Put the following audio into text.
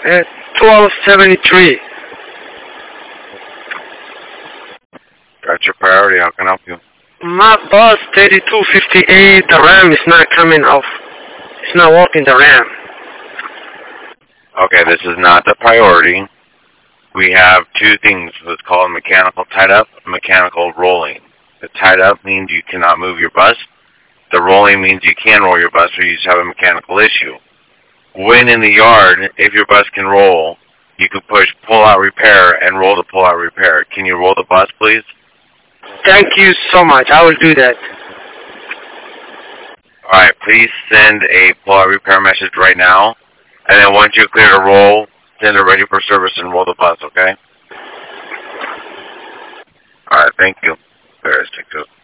at 1273. Got your priority. How can I help you? My bus 3258, the RAM is not coming off. It's not working, the RAM. Okay, this is not the priority. We have two things. What's called mechanical tied up, mechanical rolling. The tied up means you cannot move your bus. The rolling means you can roll your bus, or you just have a mechanical issue. When in the yard, if your bus can roll, you can push pull-out repair and roll the pull-out repair. Can you roll the bus, please? Thank you so much. I will do that. All right, please send a pull-out repair message right now. And then once you're clear to roll, send it ready for service and roll the bus, okay? All right, thank you. There's 602.